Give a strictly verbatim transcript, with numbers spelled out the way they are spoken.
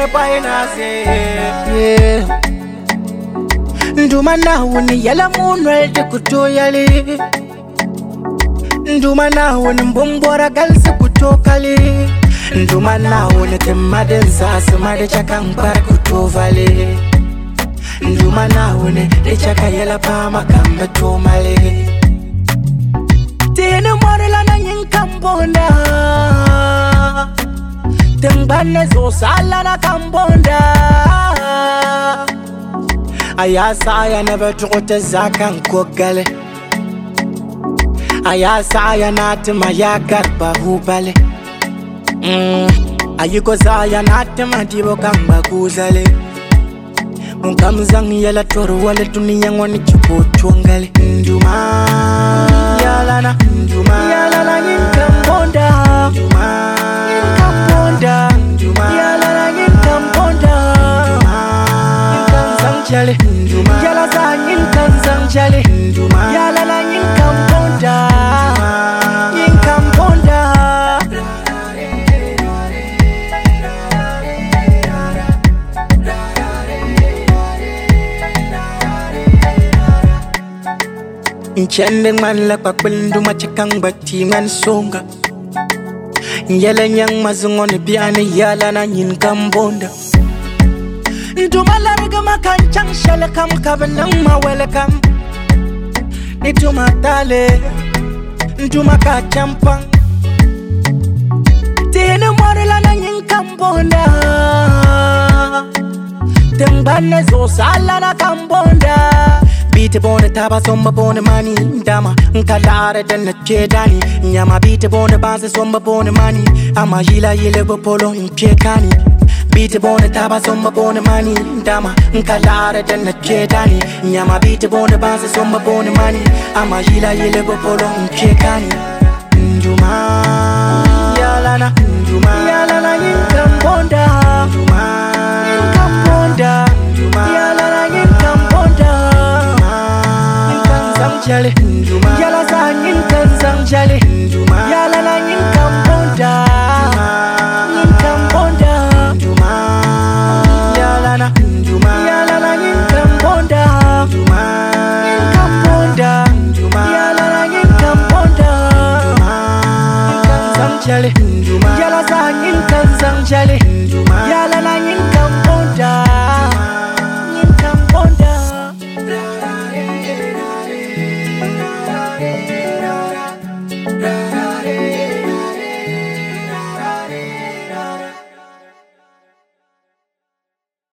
yele paina se yeah. Nduma na wuni yele munwel te kuto yale. Nduma na wuni mbombora galsi kuto kale. Nduma na wuni temade zasa made chakampar kuto vale. Nduma na wuni de chaka yela pa makamba to male. Tene morela na yinkambonda. Tembane zo sala na kambonda. Ayasa aya never trote zakan kogale. Ayasa aya nati mayagar bahubale. Mm. Ayiko zaya nati madibo kamba kuzale. Munkamzang yala toro wale dunia ngoni chuko chuangale. Nduma yalana, nduma yalana yinkambonda. Nduma yinkambonda, nduma yalana yinkambonda. Chale, nduma yala za yinkanzang chale, nduma yala la yinkamponda, yinkamponda. Nchende man la pakwel nduma chakang bati man songa. Yala nyang mazungone biane yala na yinkamponda. Nduma larga makanchang shele kam kabenang ma welcome. Nduma tale, nduma kachampang. Tene morela na yinkambonda. Tembane zo sala na kambonda. Bite bone taba somba bone mani ndama nkalare dana chedani nyama bite bone banse somba bone mani ama yila yile bopolo nchekani. Bite bone taba somba bone mani ndama nkalare dana chedani nyama bite bone banse somba bone mani ama yila yile bopolo nchekani. Nduma yalana, nduma yalana yinkambonda. Nduma yinkambonda, nduma yalana yinkambonda. Chale, nduma yala za yinkanzang chale, nduma yala la yinkambonda, yinkambonda. Nduma yala na, nduma yala la yinkambonda, nduma yinkambonda, nduma yala la yinkambonda. Yinkanzang chale, nduma yala za yinkanzang chale, nduma yala la yinkambonda, yinkambonda.